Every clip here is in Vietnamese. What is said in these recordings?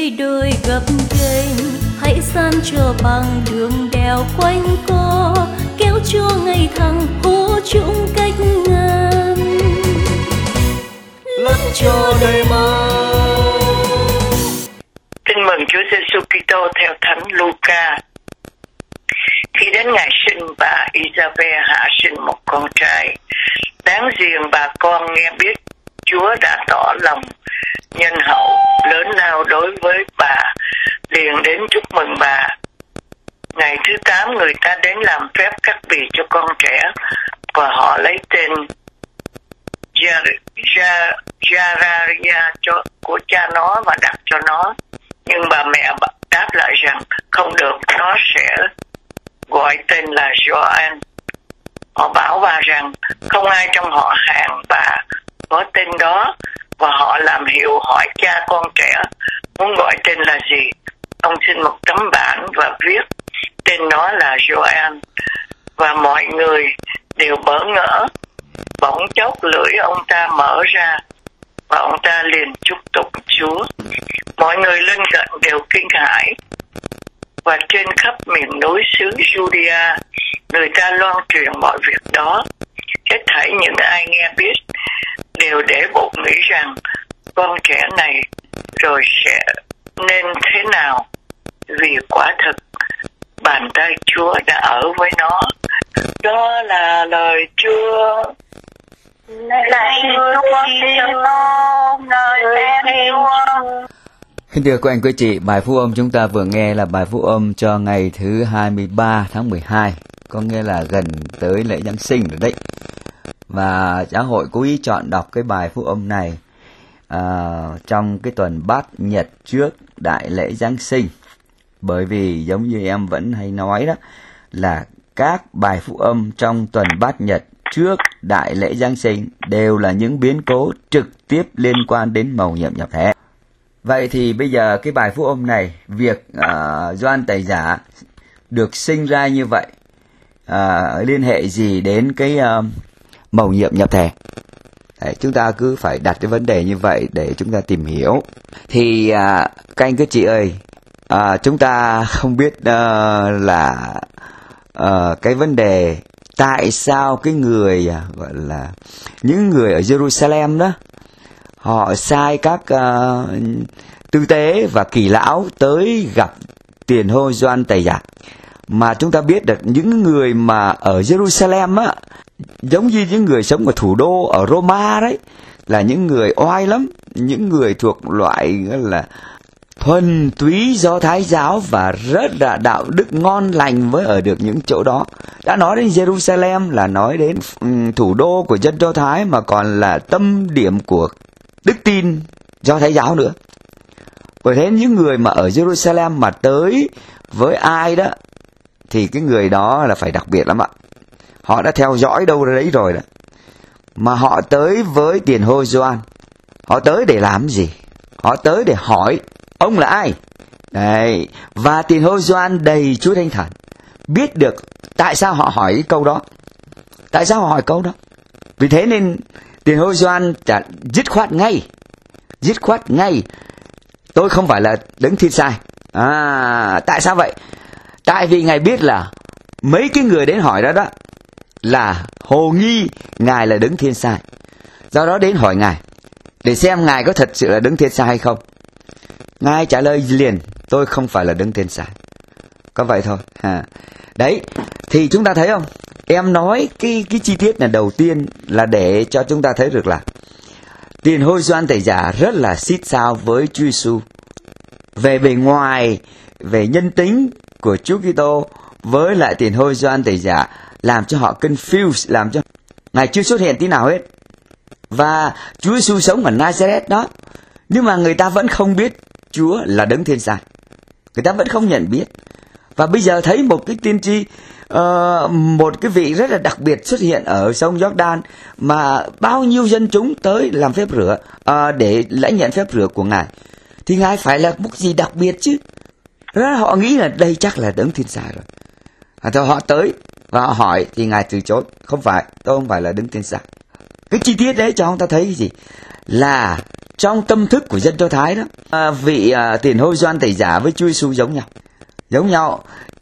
tuy đôi gập ghềnh, hãy san cho bằng đường đèo quanh co, kéo cho ngày thăng hô chúng cách ngàn lẫn cho đời mơ. Tin mừng Chúa Giêsu Kitô theo Thánh Luca. Khi đến ngày sinh, bà Isabel hạ sinh một con trai. Đáng riêng bà con nghe biết Chúa đã tỏ lòng nhân hậu lớn lao đối với bà, liền đến chúc mừng bà. Ngày thứ 8 người ta đến làm phép cắt bì cho con trẻ, và họ lấy tên Zachariah của cha nó và đặt cho nó. Nhưng bà mẹ đáp lại rằng không được, nó sẽ gọi tên là Gioan. Họ bảo bà rằng không ai trong họ hàng bà có tên đó, và họ làm hiệu hỏi cha con trẻ muốn gọi tên là gì. Ông xin một tấm bản và viết tên nó là Gioan, và mọi người đều bỡ ngỡ. Bỗng chốc lưỡi ông ta mở ra, và ông ta liền chúc tụng Chúa. Mọi người lân cận đều kinh hãi, và trên khắp miền núi xứ Judea, người ta loan truyền mọi việc đó. Hết thảy những ai nghe biết đều để bụng nghĩ rằng con trẻ này rồi sẽ nên thế nào, vì quả thực bàn tay Chúa đã ở với nó. Đó là lời Chúa. Lạy Chúa Kitô, nơi khen Chúa. Kính thưa quý anh quý chị, bài phúc âm chúng ta vừa nghe là bài phúc âm cho ngày thứ 23 tháng 12, có nghĩa là gần tới lễ Giáng sinh rồi đấy. Và giáo hội cố ý chọn đọc cái bài phúc âm này trong cái tuần Bát Nhật trước đại lễ Giáng sinh. Bởi vì giống như em vẫn hay nói đó, là các bài phúc âm trong tuần Bát Nhật trước đại lễ Giáng sinh đều là những biến cố trực tiếp liên quan đến mầu nhiệm nhập thể. Vậy thì bây giờ cái bài phúc âm này, việc Gioan Tẩy Giả được sinh ra như vậy liên hệ gì đến cái mầu nhiệm nhập thể? Đấy, chúng ta cứ phải đặt cái vấn đề như vậy để chúng ta tìm hiểu. Thì các anh các chị ơi, chúng ta không biết là cái vấn đề tại sao cái người gọi là những người ở Jerusalem đó, họ sai các tư tế và kỳ lão tới gặp tiền hô Gioan Tẩy Giả. Mà chúng ta biết được những người mà ở Jerusalem á, giống như những người sống ở thủ đô ở Roma đấy, là những người oai lắm, những người thuộc loại là thuần túy Do Thái giáo và rất là đạo đức ngon lành với ở được những chỗ đó. Đã nói đến Jerusalem là nói đến thủ đô của dân Do Thái, mà còn là tâm điểm của đức tin Do Thái giáo nữa. Bởi thế những người mà ở Jerusalem mà tới với ai đó thì cái người đó là phải đặc biệt lắm ạ. Họ đã theo dõi đâu ra đấy rồi đó. Mà họ tới với tiền hô Gioan, họ tới để làm gì? Họ tới để hỏi ông là ai? Đấy. Và tiền hô Gioan đầy Chúa Thánh Thần biết được tại sao họ hỏi cái câu đó. Tại sao họ hỏi câu đó? Vì thế nên tiền hô Gioan dứt khoát ngay, tôi không phải là đấng thiên sai. Tại sao vậy? Tại vì Ngài biết là mấy cái người đến hỏi đó là hồ nghi Ngài là đấng thiên sai. Do đó đến hỏi Ngài để xem Ngài có thật sự là đấng thiên sai hay không. Ngài trả lời liền, tôi không phải là đấng thiên sai. Có vậy thôi. Đấy, thì chúng ta thấy không? Em nói cái chi tiết này đầu tiên là để cho chúng ta thấy được là tiền hô Gioan Tẩy Giả rất là xít sao với Chúa Giêsu. Về bề ngoài, về nhân tính của Chúa Kitô với lại tiền hô Gioan Tẩy Giả làm cho họ confused, làm cho Ngài chưa xuất hiện tí nào hết. Và Chúa Giêsu sống ở Nazareth đó, nhưng mà người ta vẫn không biết Chúa là đấng thiên sai. Người ta vẫn không nhận biết. Và bây giờ thấy một cái tiên tri, một cái vị rất là đặc biệt xuất hiện ở sông Giô-đan, mà bao nhiêu dân chúng tới làm phép rửa để lãnh nhận phép rửa của Ngài, thì Ngài phải là một gì đặc biệt chứ. Đó, họ nghĩ là đây chắc là đấng thiên sai rồi. Thôi họ tới và họ hỏi thì Ngài từ chối, không phải, tôi không phải là đấng thiên sai. Cái chi tiết đấy cho chúng ta thấy cái gì? Là trong tâm thức của dân Do Thái đó, vị tiền hô Gioan Tẩy Giả với Chúa Giêsu giống nhau,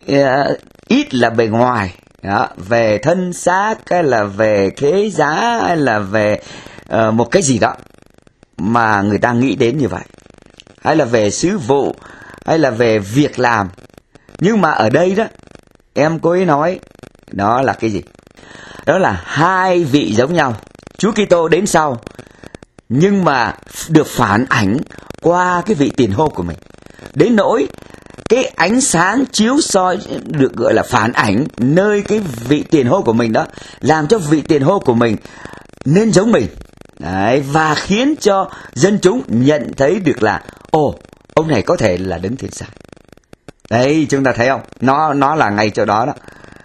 ít là bề ngoài đó, về thân xác hay là về thế giá hay là về một cái gì đó mà người ta nghĩ đến như vậy, hay là về sứ vụ hay là về việc làm. Nhưng mà ở đây đó, em cô ấy nói đó là cái gì? Đó là hai vị giống nhau, Chúa Kitô đến sau, nhưng mà được phản ảnh qua cái vị tiền hô của mình. Đến nỗi cái ánh sáng chiếu soi được gọi là phản ảnh nơi cái vị tiền hô của mình đó, làm cho vị tiền hô của mình nên giống mình. Đấy, và khiến cho dân chúng nhận thấy được là ông này có thể là Đấng Thiên Sứ. Đấy, chúng ta thấy không? Nó là ngay chỗ đó đó.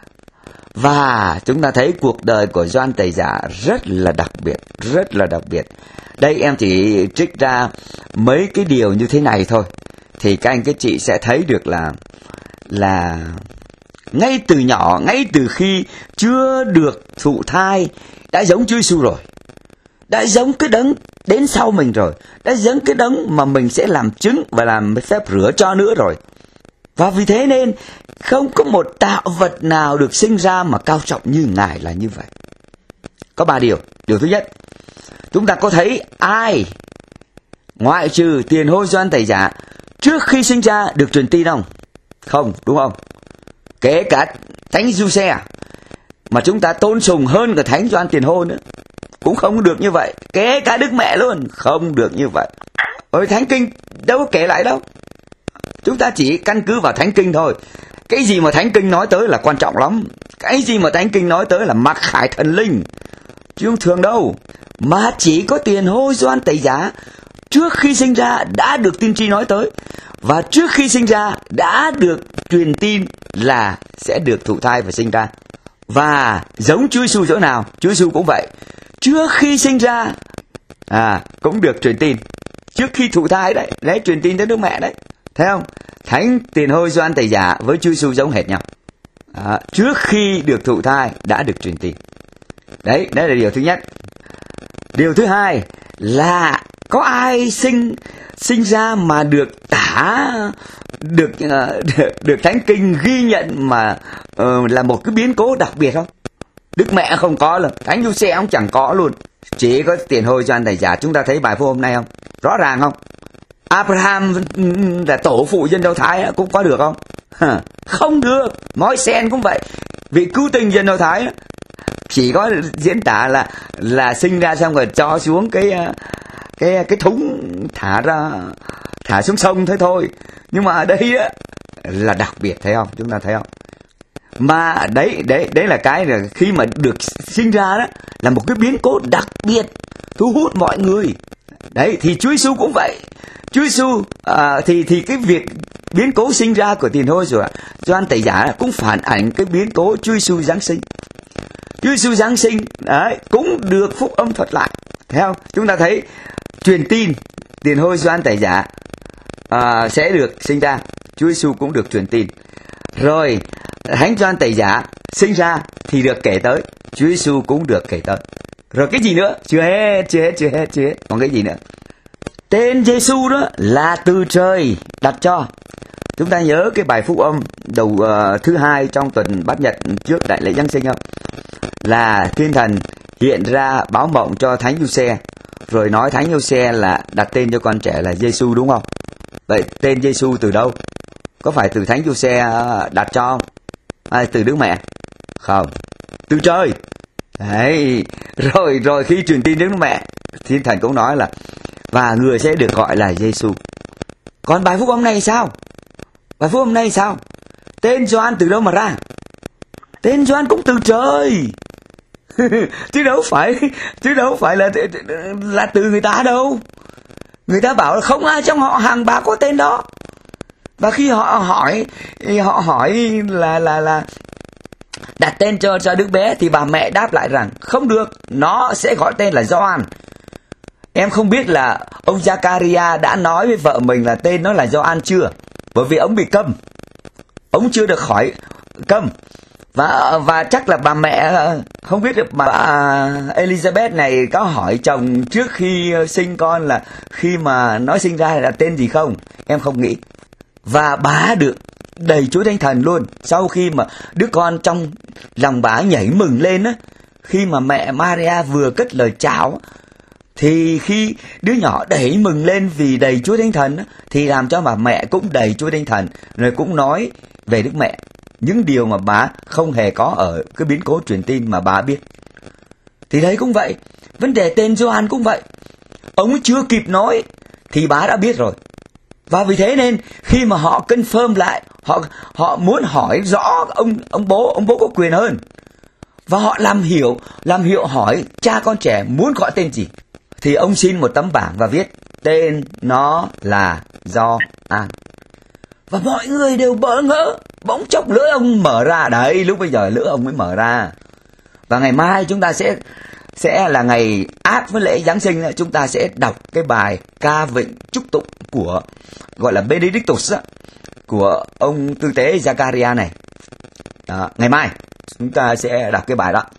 Và chúng ta thấy cuộc đời của Gioan Tẩy Giả rất là đặc biệt. Đây em chỉ trích ra mấy cái điều như thế này thôi, thì các anh các chị sẽ thấy được là ngay từ nhỏ, ngay từ khi chưa được thụ thai đã giống Chúa Giêsu rồi, đã giống cái Đấng đến sau mình rồi, đã giống cái Đấng mà mình sẽ làm chứng và làm phép rửa cho nữa rồi. Và vì thế nên không có một tạo vật nào được sinh ra mà cao trọng như Ngài là như vậy. Có 3 điều. Điều thứ nhất, chúng ta có thấy ai ngoại trừ tiền hô Gioan Tẩy Giả trước khi sinh ra được truyền tin không? Không, đúng không? Kể cả Thánh Giuse mà chúng ta tôn sùng hơn cả Thánh Gioan Tiền Hô nữa cũng không được như vậy. Kể cả Đức Mẹ luôn không được như vậy. Ở Thánh Kinh đâu có kể lại đâu. Chúng ta chỉ căn cứ vào Thánh Kinh thôi. Cái gì mà Thánh Kinh nói tới là quan trọng lắm. Cái gì mà Thánh Kinh nói tới là mặc khải thần linh, chứ không thường đâu. Mà chỉ có tiền hô Gioan Tẩy Giả trước khi sinh ra đã được tiên tri nói tới, và trước khi sinh ra đã được truyền tin là sẽ được thụ thai và sinh ra. Và giống Chúa Giêsu chỗ nào? Chúa Giêsu cũng vậy. Trước khi sinh ra cũng được truyền tin. Trước khi thụ thai đấy truyền tin tới Đức Mẹ đấy. Thấy không? Thánh tiền hô Gioan Tẩy Giả với Chúa Giêsu giống hệt nhau. Trước khi được thụ thai đã được truyền tin. Đấy là điều thứ nhất. Điều thứ hai là có ai sinh ra mà được được Thánh Kinh ghi nhận mà là một cái biến cố đặc biệt không? Đức Mẹ không có luôn, Thánh Giuse cũng chẳng có luôn, chỉ có tiền hô Gioan Tẩy Giả. Chúng ta thấy bài phúc hôm nay không? Rõ ràng không? Abraham là tổ phụ dân Do Thái cũng có được không? Không được. Môi-se cũng vậy, vị cứu tinh dân Do Thái chỉ có diễn tả là sinh ra xong rồi cho xuống cái thúng thả xuống sông thế thôi. Nhưng mà ở đây là đặc biệt, thấy không? Chúng ta thấy không? Mà đấy là cái là khi mà được sinh ra đó là một cái biến cố đặc biệt thu hút mọi người. Đấy, thì Chúa Giêsu cũng vậy. Chúa Giêsu thì cái việc biến cố sinh ra của tiền hô Gioan Tẩy Giả cũng phản ảnh cái biến cố Chúa Giêsu Giáng sinh. Chúa Giêsu Giáng sinh đấy cũng được phúc âm thuật lại. Thấy không? Chúng ta thấy truyền tin tiền hô Gioan Tẩy Giả sẽ được sinh ra, Chúa Giêsu cũng được truyền tin. Rồi Thánh Gioan Tẩy Giả sinh ra thì được kể tới, Chúa Giêsu cũng được kể tới. Rồi cái gì nữa? Chưa hết. Còn cái gì nữa? Tên Giêsu đó là từ trời đặt cho. Chúng ta nhớ cái bài phúc âm đầu thứ 2 trong tuần Bát Nhật trước đại lễ Giáng sinh không? Là Thiên Thần hiện ra báo mộng cho Thánh Giuse, rồi nói Thánh Giuse là đặt tên cho con trẻ là Giêsu, đúng không? Vậy tên Giêsu từ đâu? Có phải từ Thánh Giuse đặt cho không? Hay từ Đức Mẹ? Không, từ trời. Đấy, rồi khi truyền tin đến Đức Mẹ, Thiên Thần cũng nói là và người sẽ được gọi là Giêsu. Còn bài phúc âm này sao? Bài phúc âm này sao? Tên Gioan từ đâu mà ra? Tên Gioan cũng từ trời. chứ đâu phải là từ người ta đâu. Người ta bảo là không ai trong họ hàng bà có tên đó. Và khi họ hỏi là đặt tên cho đứa bé thì bà mẹ đáp lại rằng không được, nó sẽ gọi tên là Gioan. Em không biết là ông Zakaria đã nói với vợ mình là tên nó là Gioan chưa? Bởi vì ông bị câm. Ông chưa được khỏi câm. Và chắc là bà mẹ không biết được, bà Elizabeth này có hỏi chồng trước khi sinh con là khi mà nó sinh ra là tên gì không? Em không nghĩ. Và bà được đầy Chúa Thánh Thần luôn. Sau khi mà đứa con trong lòng bà nhảy mừng lên á, khi mà mẹ Maria vừa cất lời chào, thì khi đứa nhỏ đẩy mừng lên vì đầy Chúa Thánh Thần á, thì làm cho bà mẹ cũng đầy Chúa Thánh Thần, rồi cũng nói về Đức Mẹ những điều mà bà không hề có ở cái biến cố truyền tin mà bà biết. Thì đấy cũng vậy, vấn đề tên Gioan cũng vậy. Ông chưa kịp nói thì bà đã biết rồi. Và vì thế nên khi mà họ confirm lại, họ muốn hỏi rõ ông bố có quyền hơn. Và họ làm hiệu hỏi cha con trẻ muốn gọi tên gì. Thì ông xin một tấm bảng và viết tên nó là Gioan. Và mọi người đều bỡ ngỡ. Bỗng chốc lưỡi ông mở ra. Đấy, lúc bây giờ lưỡi ông mới mở ra. Và ngày mai chúng ta sẽ là ngày áp với lễ Giáng sinh, chúng ta sẽ đọc cái bài ca vịnh chúc tụng của gọi là Benedictus của ông tư tế Zachariah này. Đó, ngày mai chúng ta sẽ đọc cái bài đó.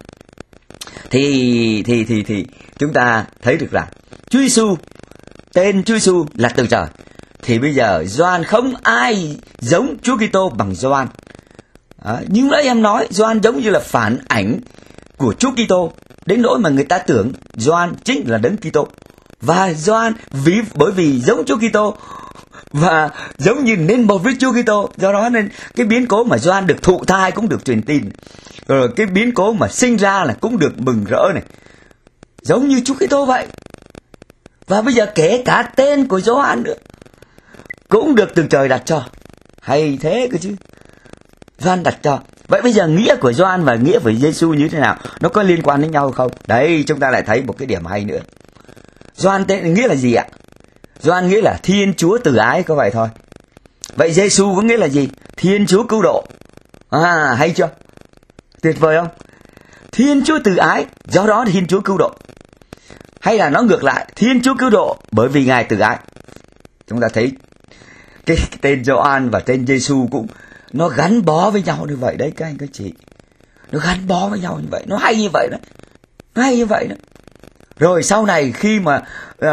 Thì chúng ta thấy được rằng Chúa Giêsu, tên Chúa Giêsu là từ trời. Thì bây giờ Gioan không ai giống Chúa Kitô bằng Gioan. Nhưng nãy em nói Gioan giống như là phản ảnh của Chúa Kitô, đến nỗi mà người ta tưởng Gioan chính là Đấng Kitô. Và Gioan bởi vì giống Chúa Kitô và giống như nên một với Chúa Kitô, do đó nên cái biến cố mà Gioan được thụ thai cũng được truyền tin, rồi cái biến cố mà sinh ra là cũng được mừng rỡ này, giống như Chúa Kitô vậy. Và bây giờ kể cả tên của Gioan nữa cũng được từ trời đặt cho. Hay thế cơ chứ. Gioan đặt cho. Vậy bây giờ nghĩa của Gioan và nghĩa của Giêsu như thế nào? Nó có liên quan đến nhau không? Đấy, chúng ta lại thấy một cái điểm hay nữa. Gioan tên nghĩa là gì ạ? Gioan nghĩa là Thiên Chúa từ ái, có vậy thôi. Vậy Giêsu có nghĩa là gì? Thiên Chúa cứu độ. Hay chưa? Tuyệt vời không? Thiên Chúa từ ái, do đó Thiên Chúa cứu độ. Hay là nó ngược lại, Thiên Chúa cứu độ bởi vì Ngài từ ái. Chúng ta thấy cái tên Gioan và tên Giêsu cũng nó gắn bó với nhau như vậy đấy các anh các chị. Nó gắn bó với nhau như vậy, nó hay như vậy đó. Nó hay như vậy đó. Rồi sau này khi mà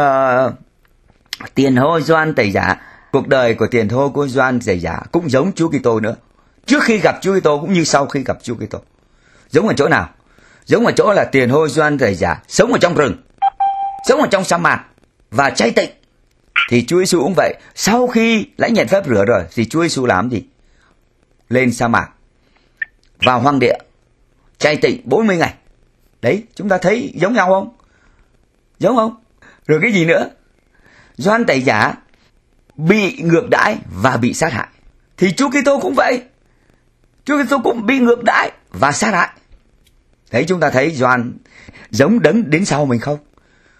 tiền hô Gioan Tẩy Giả, cuộc đời của tiền hô của Gioan Tẩy Giả cũng giống Chúa Kitô nữa. Trước khi gặp Chúa Kitô cũng như sau khi gặp Chúa Kitô. Giống ở chỗ nào? Giống ở chỗ là tiền hô Gioan Tẩy Giả sống ở trong rừng, sống ở trong sa mạc và chay tịnh. Thì Chúa Giêsu cũng vậy. Sau khi lãnh nhận phép rửa rồi thì Chúa Giêsu làm gì? Lên sa mạc, vào hoang địa, chay tịnh 40 ngày. Đấy, chúng ta thấy giống nhau không? Giống không? Rồi cái gì nữa? Gioan Tẩy Giả bị ngược đãi và bị sát hại. Thì Chúa Kitô cũng vậy. Chúa Kitô cũng bị ngược đãi và sát hại. Đấy, chúng ta thấy Gioan giống Đấng đến sau mình không?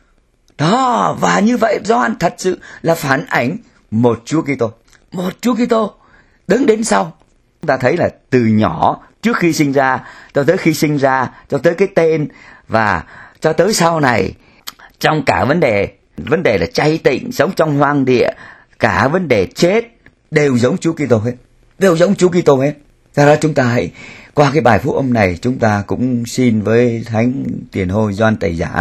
Đó, và như vậy Gioan thật sự là phản ảnh một Chúa Kitô. Một Chúa Kitô Đấng đến sau. Chúng ta thấy là từ nhỏ trước khi sinh ra cho tới khi sinh ra, cho tới cái tên và cho tới sau này, trong cả vấn đề là chay tịnh, sống trong hoang địa, cả vấn đề chết đều giống Chúa Kitô hết. Đều giống Chúa Kitô hết. Do đó chúng ta hãy qua cái bài phúc âm này, chúng ta cũng xin với Thánh Tiền hô Gioan Tẩy Giả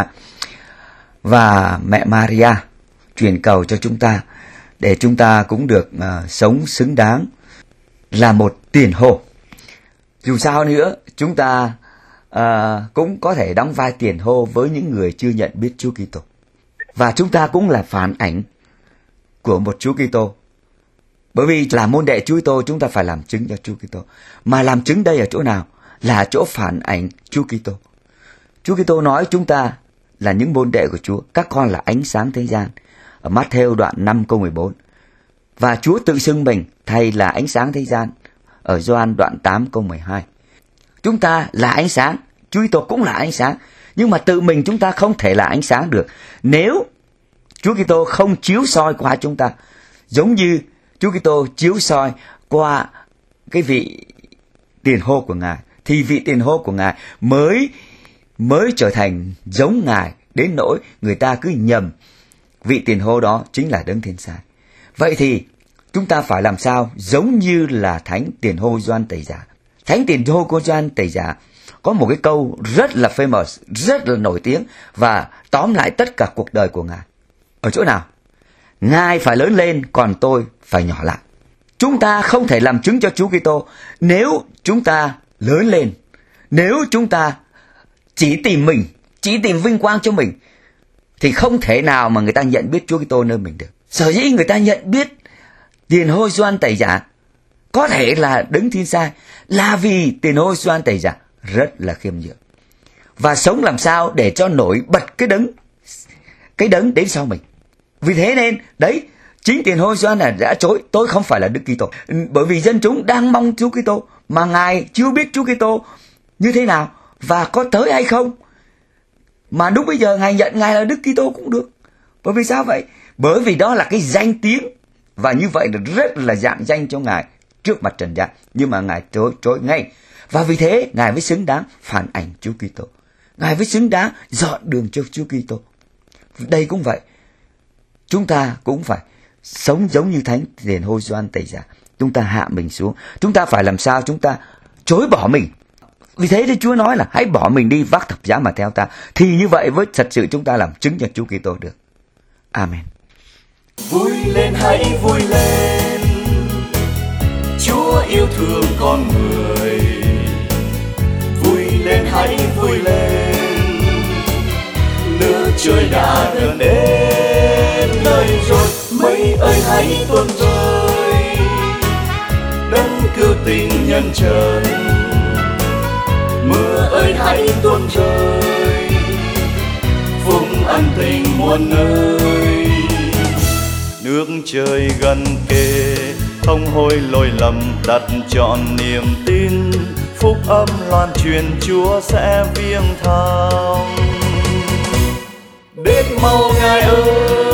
và mẹ Maria truyền cầu cho chúng ta để chúng ta cũng được sống xứng đáng là một tiền hô. Dù sao nữa, chúng ta cũng có thể đóng vai tiền hô với những người chưa nhận biết Chúa Kitô. Và chúng ta cũng là phản ảnh của một Chúa Kitô. Bởi vì là môn đệ Chúa Kitô, chúng ta phải làm chứng cho Chúa Kitô. Mà làm chứng đây ở chỗ nào? Là chỗ phản ảnh Chúa Kitô. Chúa Kitô nói chúng ta là những môn đệ của Chúa, các con là ánh sáng thế gian. Ở Matthew đoạn 5 câu 14. Và Chúa tự xưng mình Thầy là ánh sáng thế gian ở Gioan đoạn 8 câu 12. Chúng ta là ánh sáng, Chúa Kitô cũng là ánh sáng, nhưng mà tự mình chúng ta không thể là ánh sáng được nếu Chúa Kitô không chiếu soi qua chúng ta, giống như Chúa Kitô chiếu soi qua cái vị tiền hô của Ngài, thì vị tiền hô của Ngài mới trở thành giống Ngài, đến nỗi người ta cứ nhầm vị tiền hô đó chính là Đấng Thiên Sai. Vậy thì chúng ta phải làm sao giống như là Thánh Tiền hô Gioan Tẩy Giả. Thánh Tiền Hô Gioan Tẩy Giả có một cái câu rất là famous, rất là nổi tiếng và tóm lại tất cả cuộc đời của Ngài. Ở chỗ nào? Ngài phải lớn lên, còn tôi phải nhỏ lại. Chúng ta không thể làm chứng cho Chúa Kitô nếu chúng ta lớn lên, nếu chúng ta chỉ tìm mình, chỉ tìm vinh quang cho mình, thì không thể nào mà người ta nhận biết Chúa Kitô nơi mình được. Sở dĩ người ta nhận biết Tiền Hô Gioan Tẩy Giả có thể là Đấng Thiên Sai là vì Tiền Hô Gioan Tẩy Giả rất là khiêm nhường và sống làm sao để cho nổi bật cái đấng đến sau mình. Vì thế nên đấy, chính Tiền Hô Gioan đã chối, tôi không phải là Đức Kitô, bởi vì dân chúng đang mong Chúa Kitô mà Ngài chưa biết Chúa Kitô như thế nào và có tới hay không. Mà lúc bây giờ Ngài nhận Ngài là Đức Kitô cũng được. Bởi vì sao vậy? Bởi vì đó là cái danh tiếng, và như vậy là rất là dạng danh cho Ngài trước mặt trần gian. Nhưng mà Ngài chối ngay. Và vì thế Ngài mới xứng đáng phản ảnh Chúa Kitô, Ngài mới xứng đáng dọn đường cho Chúa Kitô. Đây cũng vậy, chúng ta cũng phải sống giống như Thánh Tiền Hô Gioan Tẩy Giả. Chúng ta hạ mình xuống, chúng ta phải làm sao chúng ta chối bỏ mình. Vì thế thì Chúa nói là hãy bỏ mình đi, vác thập giá mà theo ta. Thì như vậy với thật sự chúng ta làm chứng cho Chúa Kitô được. Amen. Vui lên, hãy vui lên, Chúa yêu thương con người. Vui lên, hãy vui lên, nước trời đã gần đến nơi rồi. Mây ơi hãy tuôn rơi, đấng cứu tình nhân trần. Mưa ơi hãy tuôn rơi, phúc ân tình muôn nơi. Nước trời gần kề, không hối lỗi lầm, đặt trọn niềm tin. Phúc âm loan truyền, Chúa sẽ viếng thăm. Đến mau Ngài ơi,